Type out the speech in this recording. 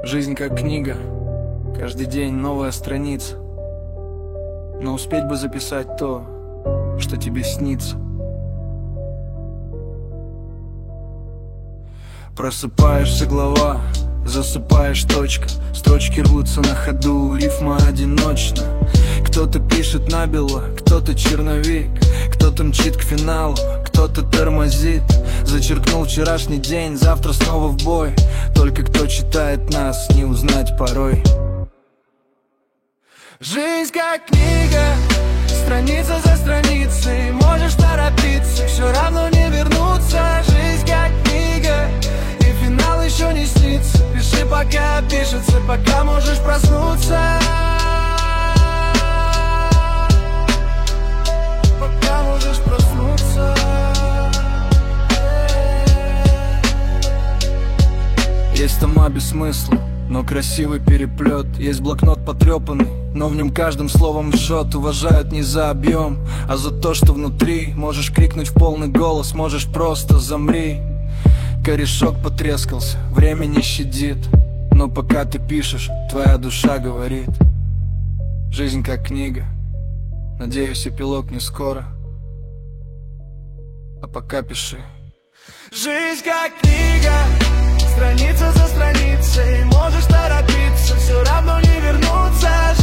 Жизнь как книга, каждый день новая страница. Но успеть бы записать то, что тебе снится. Просыпаешься, глава, засыпаешь, точка. Строчки рвутся на ходу, рифма одиночна. Кто-то пишет набело, кто-то черновик, кто-то мчит к финалу, кто-то тормозит. Зачеркнул вчерашний день, завтра снова в бой. Только кто читает нас, не узнать порой. Жизнь как книга, страница за страницей. Можешь торопиться, все равно не вернуться. Жизнь как книга, и финал еще не снится. Пиши, пока пишется, пока можешь проснуться. Пока можешь проснуться. Есть тома без смысла, но красивый переплет. Есть блокнот потрепанный, но в нем каждым словом жжет. Уважают не за объем, а за то, что внутри. Можешь крикнуть в полный голос, можешь просто замри. Корешок потрескался, время не щадит, но пока ты пишешь, твоя душа говорит. Жизнь как книга, надеюсь, эпилог не скоро. А пока пиши. Жизнь как книга, страница за страницей. Можешь торопиться, все равно не вернуться.